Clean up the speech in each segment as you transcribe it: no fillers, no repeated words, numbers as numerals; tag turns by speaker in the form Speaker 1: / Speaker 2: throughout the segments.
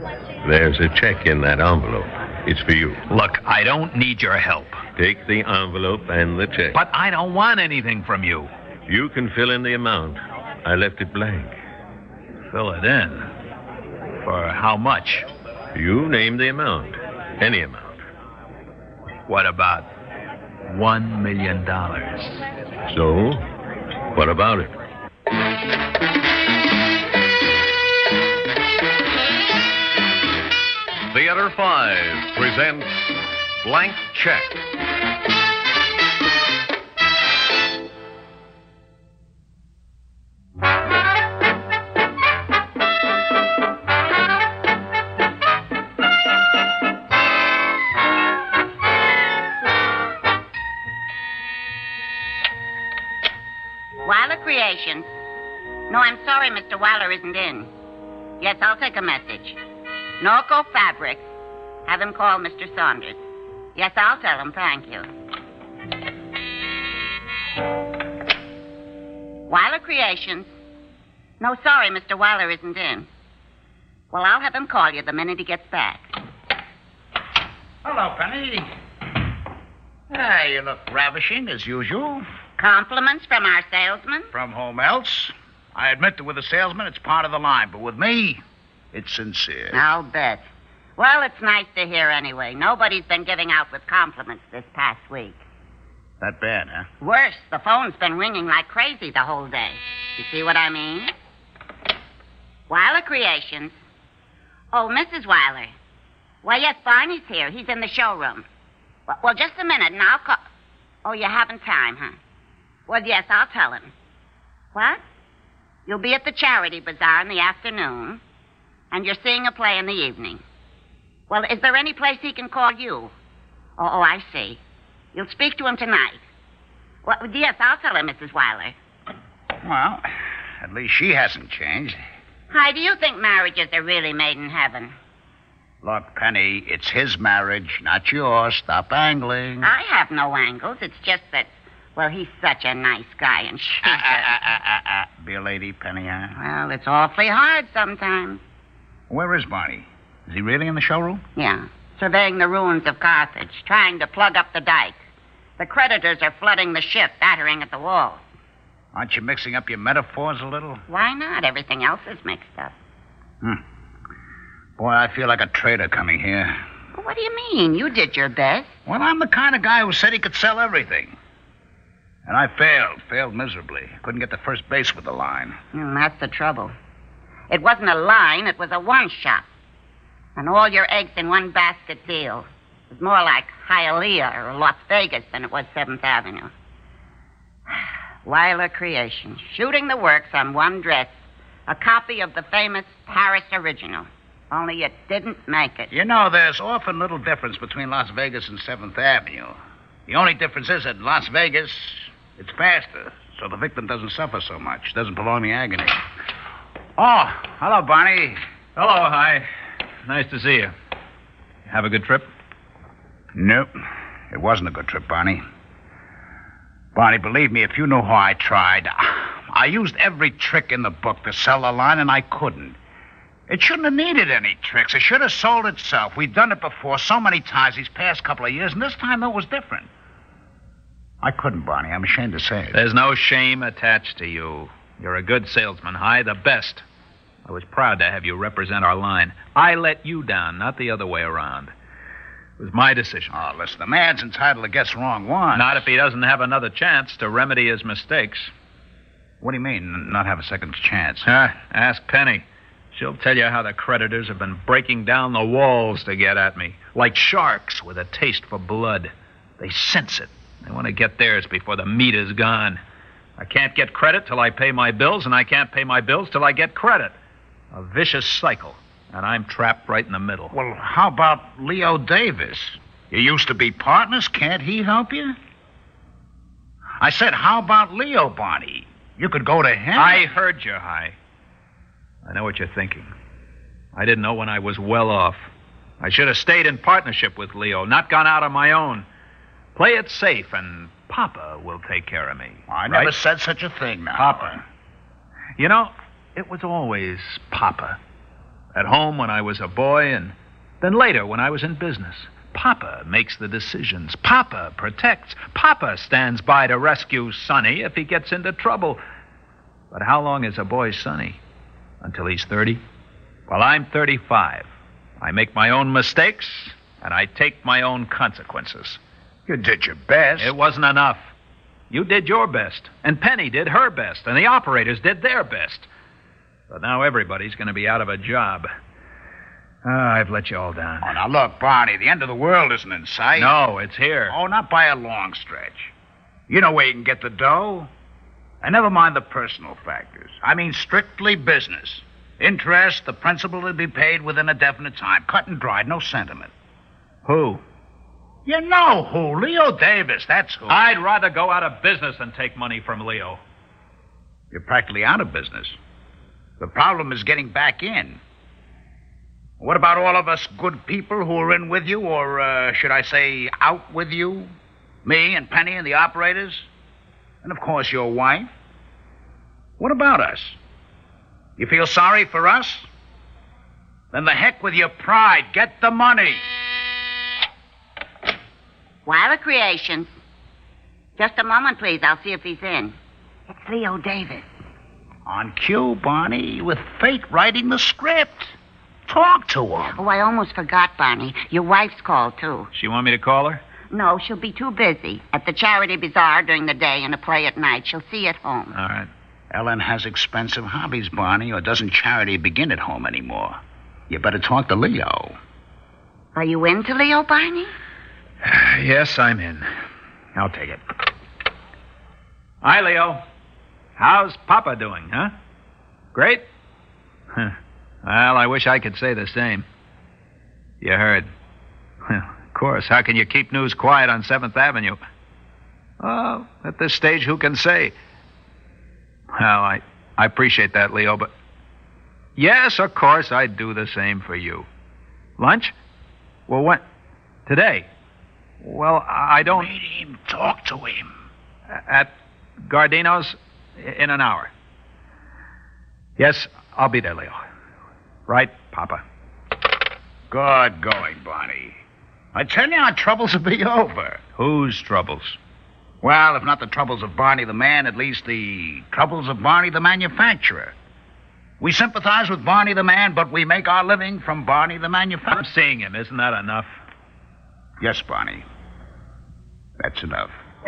Speaker 1: There's a check in that envelope. It's for you.
Speaker 2: Look, I don't need your help.
Speaker 1: Take the envelope and the check.
Speaker 2: But I don't want anything from you.
Speaker 1: You can fill in the amount. I left it blank.
Speaker 2: Fill it in. For how much?
Speaker 1: You name the amount. Any amount.
Speaker 2: What about $1 million?
Speaker 1: So, what about it?
Speaker 3: Theater 5 presents Blank Check.
Speaker 4: Weiler Creations. No, I'm sorry, Mr. Weiler isn't in. Yes, I'll take a message. Norco Fabrics. Have him call Mr. Saunders. Yes, I'll tell him, thank you. Weiler Creations. No, sorry, Mr. Weiler isn't in. Well, I'll have him call you the minute he gets back.
Speaker 5: Hello, Penny. You look ravishing as usual.
Speaker 4: Compliments from our salesman?
Speaker 5: From whom else? I admit that with a salesman, it's part of the line, but with me, it's sincere.
Speaker 4: I'll bet. Well, it's nice to hear anyway. Nobody's been giving out with compliments this past week.
Speaker 5: That bad, huh?
Speaker 4: Worse, the phone's been ringing like crazy the whole day. You see what I mean? Weiler Creations. Oh, Mrs. Weiler. Why, yes, Barney's here. He's in the showroom. Well, just a minute, and I'll call... Oh, you haven't time, huh? Well, yes, I'll tell him. What? You'll be at the charity bazaar in the afternoon, and you're seeing a play in the evening. Well, is there any place he can call you? Oh, I see. You'll speak to him tonight. Well, yes, I'll tell her, Mrs. Weiler.
Speaker 5: Well, at least she hasn't changed.
Speaker 4: Hi, do you think marriages are really made in heaven?
Speaker 5: Look, Penny, it's his marriage, not yours. Stop angling.
Speaker 4: I have no angles. It's just that, well, he's such a nice guy, and she's
Speaker 5: Be a lady, Penny, huh?
Speaker 4: Well, it's awfully hard sometimes.
Speaker 5: Where is Barney? Is he really in the showroom?
Speaker 4: Yeah, surveying the ruins of Carthage, trying to plug up the dike. The creditors are flooding the ship, battering at the walls.
Speaker 5: Aren't you mixing up your metaphors a little?
Speaker 4: Why not? Everything else is mixed up.
Speaker 5: Boy, I feel like a traitor coming here.
Speaker 4: Well, what do you mean? You did your best.
Speaker 5: Well, I'm the kind of guy who said he could sell everything. And I failed miserably. Couldn't get to first base with the line.
Speaker 4: That's the trouble. It wasn't a line, it was a one-shot. And all your eggs in one basket deal. It was more like Hialeah or Las Vegas than it was 7th Avenue. Weiler Creations, shooting the works on one dress. A copy of the famous Paris original. Only it didn't make it.
Speaker 5: You know, there's often little difference between Las Vegas and 7th Avenue. The only difference is that in Las Vegas, it's faster, so the victim doesn't suffer so much, doesn't prolong the agony. Oh, hello, Barney.
Speaker 2: Hello, hi. Nice to see you. Have a good trip?
Speaker 5: Nope. It wasn't a good trip, Barney. Barney, believe me, if you knew how I tried, I used every trick in the book to sell the line, and I couldn't. It shouldn't have needed any tricks. It should have sold itself. We've done it before so many times these past couple of years, and this time it was different. I couldn't, Barney. I'm ashamed to say it.
Speaker 2: There's no shame attached to you. You're a good salesman, Hi, the best. I was proud to have you represent our line. I let you down, not the other way around. It was my decision.
Speaker 5: Oh, listen, the man's entitled to guess wrong once.
Speaker 2: Not if he doesn't have another chance to remedy his mistakes.
Speaker 5: What do you mean, not have a second chance?
Speaker 2: Ask Penny. She'll tell you how the creditors have been breaking down the walls to get at me, like sharks with a taste for blood. They sense it. They want to get theirs before the meat is gone. I can't get credit till I pay my bills, and I can't pay my bills till I get credit. A vicious cycle, and I'm trapped right in the middle.
Speaker 5: Well, how about Leo Davis? You used to be partners. Can't he help you? I said, how about Leo, Barney? You could go to him.
Speaker 2: I heard you, Hi. I know what you're thinking. I didn't know when I was well off. I should have stayed in partnership with Leo, not gone out on my own. Play it safe, and Papa will take care of me.
Speaker 5: I never said such a thing now.
Speaker 2: Papa. You know, it was always Papa. At home when I was a boy, and then later when I was in business. Papa makes the decisions. Papa protects. Papa stands by to rescue Sonny if he gets into trouble. But how long is a boy Sonny? Until he's 30? Well, I'm 35. I make my own mistakes, and I take my own consequences.
Speaker 5: You did your best.
Speaker 2: It wasn't enough. You did your best, and Penny did her best, and the operators did their best. But now everybody's going to be out of a job. I've let you all down.
Speaker 5: Oh, now look, Barney, the end of the world isn't in sight.
Speaker 2: No, it's here.
Speaker 5: Oh, not by a long stretch. You know where you can get the dough. And never mind the personal factors. I mean strictly business. Interest, the principal to be paid within a definite time. Cut and dried, no sentiment.
Speaker 2: Who?
Speaker 5: You know who. Leo Davis, that's who.
Speaker 2: I'd rather go out of business than take money from Leo.
Speaker 5: You're practically out of business. The problem is getting back in. What about all of us good people who are in with you, or should I say out with you? Me and Penny and the operators? And, of course, your wife. What about us? You feel sorry for us? Then the heck with your pride. Get the money.
Speaker 4: Wilder Creations. Just a moment, please. I'll see if he's in. It's Leo Davis.
Speaker 5: On cue, Barney, with fate writing the script. Talk to him.
Speaker 4: Oh, I almost forgot, Barney. Your wife's called, too.
Speaker 2: She want me to call her?
Speaker 4: No, she'll be too busy. At the charity bazaar during the day and a play at night. She'll see you at home.
Speaker 2: All right.
Speaker 5: Ellen has expensive hobbies, Barney, or doesn't charity begin at home anymore? You better talk to Leo.
Speaker 4: Are you into Leo, Barney?
Speaker 2: Yes, I'm in. I'll take it. Hi, Leo. How's Papa doing, huh? Great? Huh. Well, I wish I could say the same. You heard. Of course. How can you keep news quiet on 7th Avenue? Oh, at this stage, who can say? Well, I appreciate that, Leo, but... Yes, of course, I'd do the same for you. Lunch? Well, when? Today? Well, I don't...
Speaker 5: Meet him. Talk to him.
Speaker 2: At Gardino's in an hour. Yes, I'll be there, Leo. Right, Papa?
Speaker 5: Good going, Barney. I tell you, our troubles will be over.
Speaker 2: Whose troubles?
Speaker 5: Well, if not the troubles of Barney the man, at least the troubles of Barney the manufacturer. We sympathize with Barney the man, but we make our living from Barney the manufacturer.
Speaker 2: I'm seeing him. Isn't that enough?
Speaker 5: Yes, Barney. That's enough.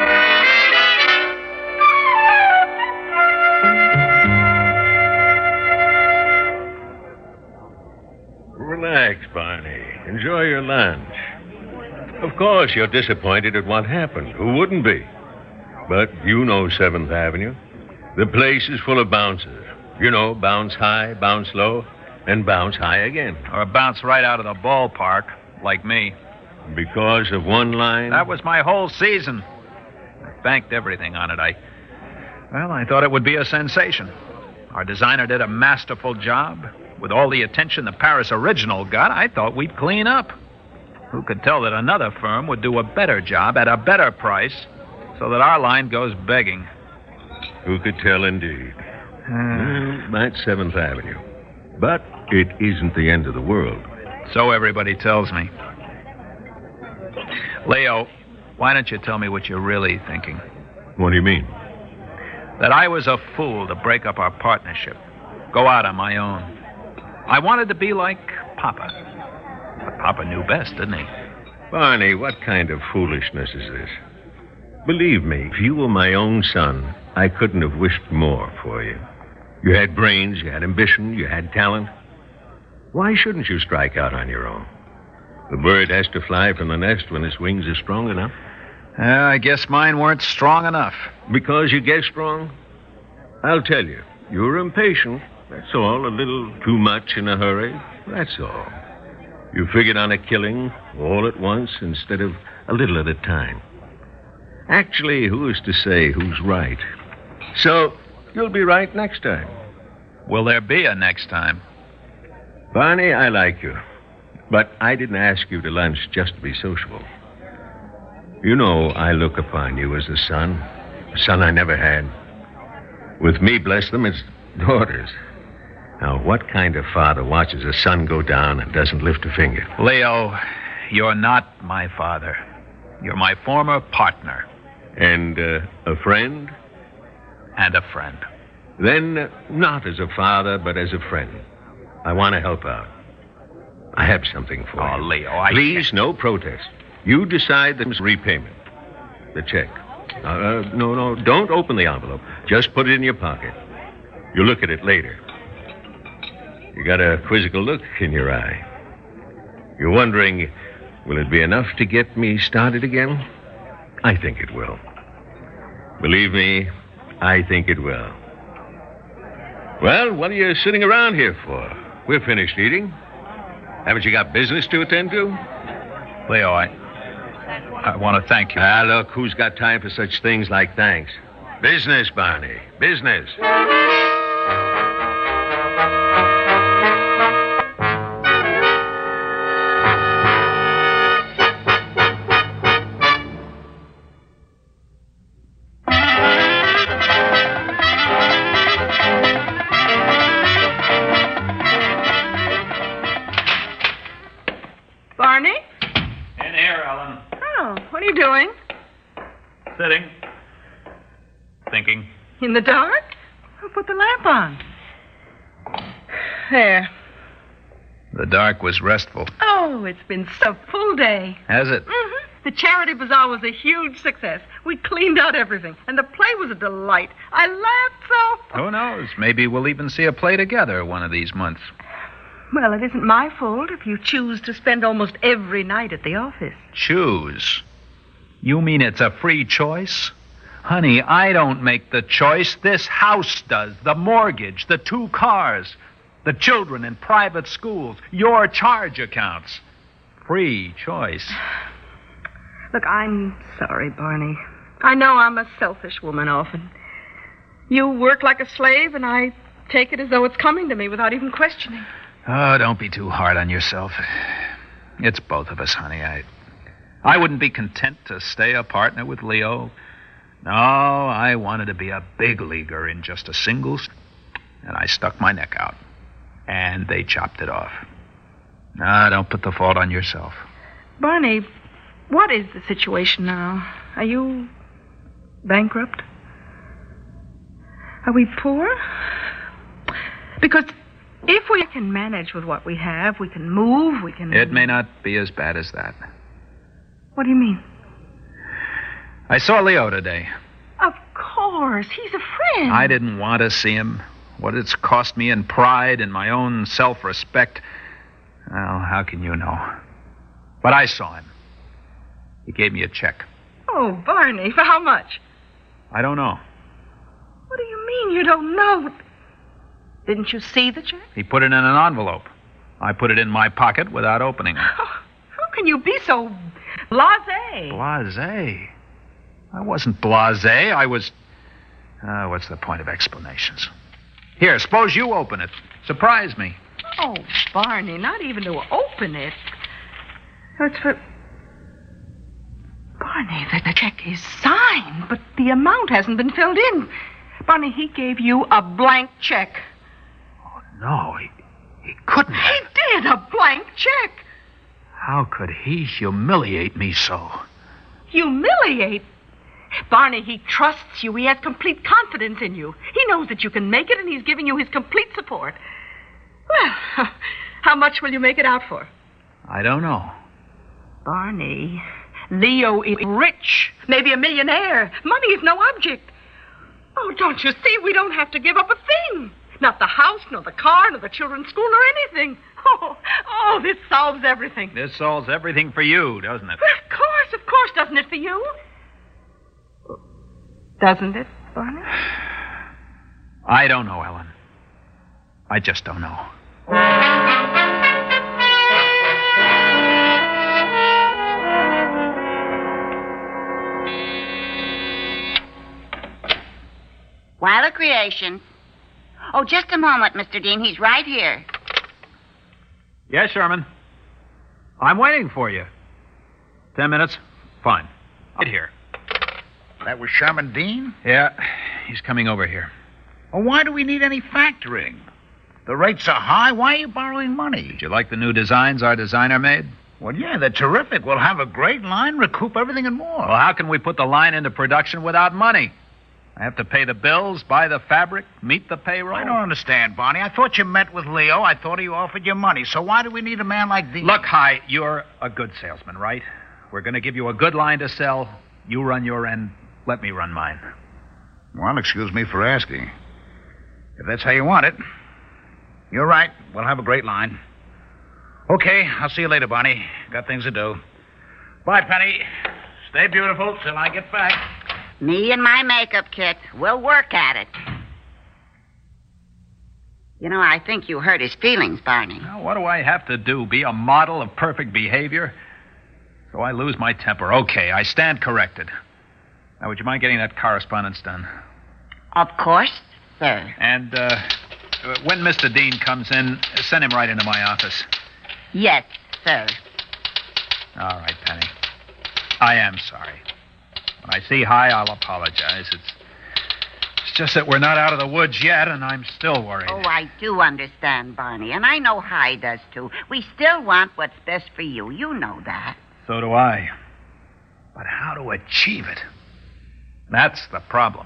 Speaker 1: Relax, Barney. Enjoy your lunch. Of course, you're disappointed at what happened. Who wouldn't be? But you know 7th Avenue. The place is full of bouncers. You know, bounce high, bounce low, and bounce high again.
Speaker 2: Or bounce right out of the ballpark, like me.
Speaker 1: Because of one line?
Speaker 2: That was my whole season. I banked everything on it. I thought it would be a sensation. Our designer did a masterful job. With all the attention the Paris original got, I thought we'd clean up. Who could tell that another firm would do a better job at a better price so that our line goes begging?
Speaker 1: Who could tell, indeed? That's 7th Avenue. But it isn't the end of the world.
Speaker 2: So everybody tells me. Leo, why don't you tell me what you're really thinking?
Speaker 1: What do you mean?
Speaker 2: That I was a fool to break up our partnership, go out on my own. I wanted to be like Papa. But Papa knew best, didn't he?
Speaker 1: Barney, what kind of foolishness is this? Believe me, if you were my own son, I couldn't have wished more for you. You had brains, you had ambition, you had talent. Why shouldn't you strike out on your own? The bird has to fly from the nest when its wings are strong enough.
Speaker 2: I guess mine weren't strong enough.
Speaker 1: Because you guess strong? I'll tell you, you were impatient. That's all. A little too much in a hurry. That's all. You figured on a killing all at once instead of a little at a time. Actually, who is to say who's right? So, you'll be right next time.
Speaker 2: Will there be a next time?
Speaker 1: Barney, I like you. But I didn't ask you to lunch just to be sociable. You know I look upon you as a son I never had. With me, bless them, it's daughters. Now, what kind of father watches a son go down and doesn't lift a finger?
Speaker 2: Leo, you're not my father. You're my former partner.
Speaker 1: And a friend?
Speaker 2: And a friend.
Speaker 1: Then, not as a father, but as a friend. I want to help out. I have something for you.
Speaker 2: Oh, Leo,
Speaker 1: Please, no protest. You decide the repayment. The check. No, don't open the envelope. Just put it in your pocket. You'll look at it later. You got a quizzical look in your eye. You're wondering, will it be enough to get me started again? I think it will. Believe me, I think it will. Well, what are you sitting around here for? We're finished eating. Haven't you got business to attend to?
Speaker 2: Leo, I want to thank you.
Speaker 1: Look, who's got time for such things like thanks? Business, Barney. Business.
Speaker 6: Barney?
Speaker 2: In here, Ellen.
Speaker 6: Oh, what are you doing?
Speaker 2: Sitting. Thinking.
Speaker 6: In the dark? I'll put the lamp on. There.
Speaker 2: The dark was restful.
Speaker 6: Oh, it's been a full day.
Speaker 2: Has it?
Speaker 6: Mm-hmm. The charity bazaar was a huge success. We cleaned out everything, and the play was a delight. I laughed so.
Speaker 2: Who knows? Maybe we'll even see a play together one of these months.
Speaker 6: Well, it isn't my fault if you choose to spend almost every night at the office.
Speaker 2: Choose? You mean it's a free choice? Honey, I don't make the choice. This house does. The mortgage, the 2 cars, the children in private schools, your charge accounts. Free choice.
Speaker 6: Look, I'm sorry, Barney. I know I'm a selfish woman often. You work like a slave, and I take it as though it's coming to me without even questioning.
Speaker 2: Oh, don't be too hard on yourself. It's both of us, honey. I wouldn't be content to stay a partner with Leo. No, I wanted to be a big leaguer in just a singles, and I stuck my neck out. And they chopped it off. No, don't put the fault on yourself.
Speaker 6: Barney, what is the situation now? Are you bankrupt? Are we poor? Because if we can manage with what we have, we can move, we can...
Speaker 2: It may not be as bad as that.
Speaker 6: What do you mean?
Speaker 2: I saw Leo today.
Speaker 6: Of course. He's a friend.
Speaker 2: I didn't want to see him. What it's cost me in pride and my own self-respect. Well, how can you know? But I saw him. He gave me a check.
Speaker 6: Oh, Barney, for how much?
Speaker 2: I don't know.
Speaker 6: What do you mean you don't know? Didn't you see the check?
Speaker 2: He put it in an envelope. I put it in my pocket without opening it.
Speaker 6: How can you be so blasé?
Speaker 2: Blasé? I wasn't blasé. I was... what's the point of explanations? Here, suppose you open it. Surprise me.
Speaker 6: Oh, Barney, not even to open it. It's for... Barney, the check is signed, but the amount hasn't been filled in. Barney, he gave you a blank check.
Speaker 2: Oh, no, he couldn't.
Speaker 6: He did, a blank check.
Speaker 2: How could he humiliate me so?
Speaker 6: Humiliate? Barney, he trusts you. He has complete confidence in you. He knows that you can make it, and he's giving you his complete support. Well, how much will you make it out for?
Speaker 2: I don't know.
Speaker 6: Barney, Leo is rich, maybe a millionaire. Money is no object. Oh, don't you see? We don't have to give up a thing. Not the house, nor the car, nor the children's school, nor anything. Oh, this solves everything.
Speaker 2: This solves everything for you, doesn't it?
Speaker 6: Of course, doesn't it for you? Doesn't it, Barney?
Speaker 2: I don't know, Ellen. I just don't know.
Speaker 4: Weiler Creations. Oh, just a moment, Mr. Dean. He's right here.
Speaker 2: Yes, Sherman. I'm waiting for you. 10 minutes? Fine. Right here.
Speaker 5: That was Sherman Dean?
Speaker 2: Yeah, he's coming over here.
Speaker 5: Well, why do we need any factoring? The rates are high. Why are you borrowing money?
Speaker 2: Did you like the new designs our designer made?
Speaker 5: Well, yeah, they're terrific. We'll have a great line, recoup everything and more.
Speaker 2: Well, how can we put the line into production without money? I have to pay the bills, buy the fabric, meet the payroll.
Speaker 5: I don't understand, Barney. I thought you met with Leo. I thought he offered you money. So why do we need a man like these?
Speaker 2: Look, Hi, you're a good salesman, right? We're going to give you a good line to sell. You run your end. Let me run mine.
Speaker 5: Well, excuse me for asking. If that's how you want it. You're right. We'll have a great line. Okay, I'll see you later, Barney. Got things to do. Bye, Penny. Stay beautiful till I get back.
Speaker 4: Me and my makeup kit. We'll work at it. You know, I think you hurt his feelings, Barney.
Speaker 2: Now, what do I have to do? Be a model of perfect behavior? So I lose my temper. Okay, I stand corrected. Now, would you mind getting that correspondence done?
Speaker 4: Of course, sir.
Speaker 2: And when Mr. Dean comes in, send him right into my office.
Speaker 4: Yes, sir.
Speaker 2: All right, Penny. I am sorry. When I see Hi, I'll apologize. It's just that we're not out of the woods yet, and I'm still worried.
Speaker 4: Oh, I do understand, Barney, and I know Hi does, too. We still want what's best for you. You know that.
Speaker 2: So do I. But how to achieve it? That's the problem.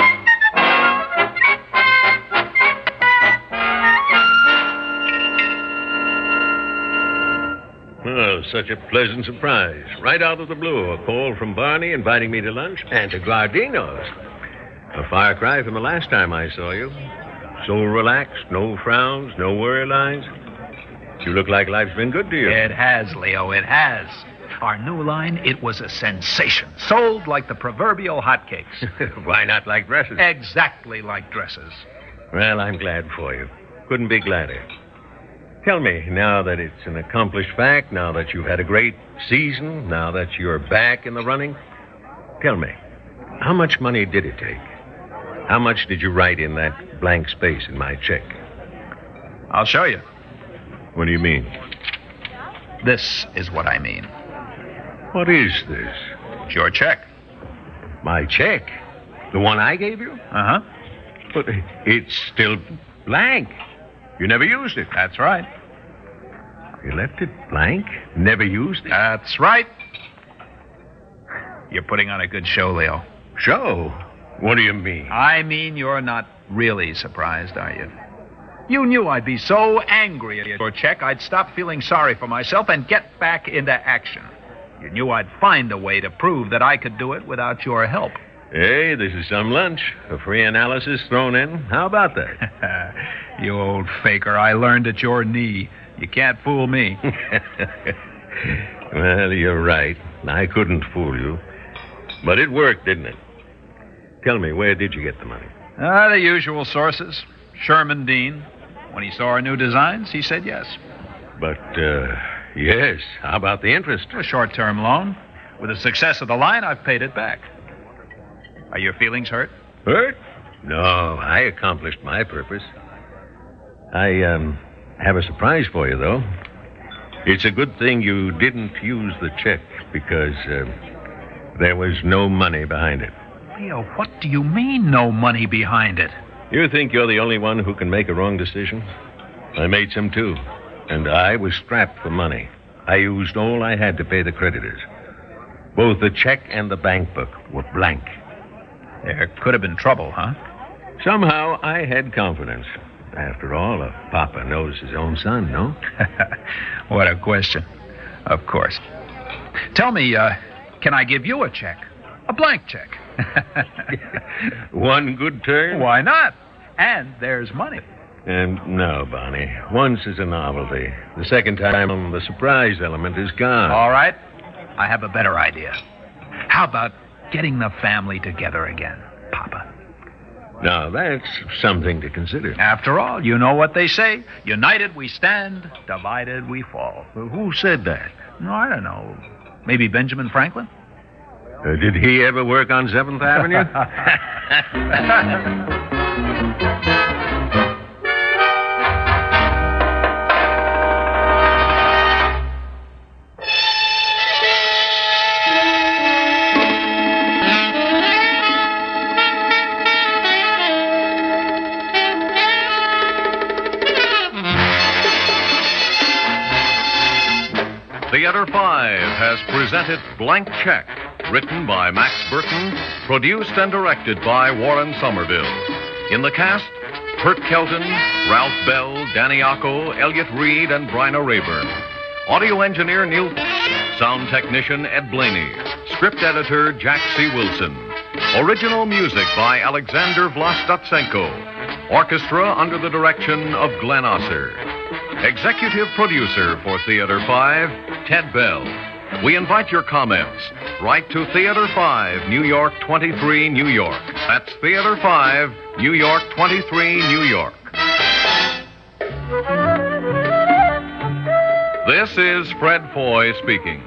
Speaker 1: Oh, such a pleasant surprise. Right out of the blue, a call from Barney inviting me to lunch and to Gardino's. A far cry from the last time I saw you. So relaxed, no frowns, no worry lines. You look like life's been good to you.
Speaker 2: It has, Leo, it has. Our new line, it was a sensation. Sold like the proverbial hotcakes.
Speaker 1: Why not like dresses?
Speaker 2: Exactly like dresses.
Speaker 1: Well, I'm glad for you. Couldn't be gladder. Tell me, now that it's an accomplished fact, now that you've had a great season, now that you're back in the running, tell me, how much money did it take? How much did you write in that blank space in my check?
Speaker 2: I'll show you.
Speaker 1: What do you mean?
Speaker 2: This is what I mean.
Speaker 1: What is this?
Speaker 2: It's your check.
Speaker 1: My check? The one I gave you?
Speaker 2: Uh-huh.
Speaker 1: But it's still blank. You never used it.
Speaker 2: That's right.
Speaker 1: You left it blank? Never used it?
Speaker 2: That's right. You're putting on a good show, Leo.
Speaker 1: Show? What do you mean?
Speaker 2: I mean, you're not really surprised, are you? You knew I'd be so angry at your check, I'd stop feeling sorry for myself and get back into action. You knew I'd find a way to prove that I could do it without your help.
Speaker 1: Hey, this is some lunch. A free analysis thrown in. How about that?
Speaker 2: You old faker. I learned at your knee. You can't fool me.
Speaker 1: Well, you're right. I couldn't fool you. But it worked, didn't it? Tell me, where did you get the money?
Speaker 2: The usual sources. Sherman Dean. When he saw our new designs, he said yes.
Speaker 1: But, yes. How about the interest?
Speaker 2: A short-term loan. With the success of the line, I've paid it back. Are your feelings hurt?
Speaker 1: Hurt? No, I accomplished my purpose. I have a surprise for you, though. It's a good thing you didn't use the check because there was no money behind it.
Speaker 2: Leo, what do you mean, no money behind it?
Speaker 1: You think you're the only one who can make a wrong decision? I made some, too. And I was strapped for money. I used all I had to pay the creditors. Both the check and the bank book were blank.
Speaker 2: There could have been trouble, huh?
Speaker 1: Somehow I had confidence. After all, a papa knows his own son, no?
Speaker 2: What a question. Of course. Tell me, can I give you a check? A blank check.
Speaker 1: One good turn?
Speaker 2: Why not? And there's money.
Speaker 1: And no, Bonnie. Once is a novelty. The second time, the surprise element is gone.
Speaker 2: All right. I have a better idea. How about getting the family together again, Papa?
Speaker 1: Now, that's something to consider.
Speaker 2: After all, you know what they say. United we stand, divided we fall.
Speaker 1: Well, who said that?
Speaker 2: No, I don't know. Maybe Benjamin Franklin?
Speaker 1: Did he ever work on 7th Avenue?
Speaker 3: Theater 5 has presented Blank Check, written by Max Burton, produced and directed by Warren Somerville. In the cast, Kurt Kelton, Ralph Bell, Danny Acco, Elliot Reed, and Bryna Rayburn. Audio engineer Neil, sound technician Ed Blaney, script editor Jack C. Wilson. Original music by Alexander Vlastotsenko. Orchestra under the direction of Glenn Osser. Executive producer for Theater 5, Ted Bell. We invite your comments. Write to Theater 5, New York 23, New York. That's Theater 5, New York 23, New York. This is Fred Foy speaking.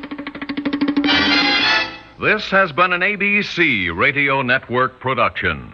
Speaker 3: This has been an ABC Radio Network production.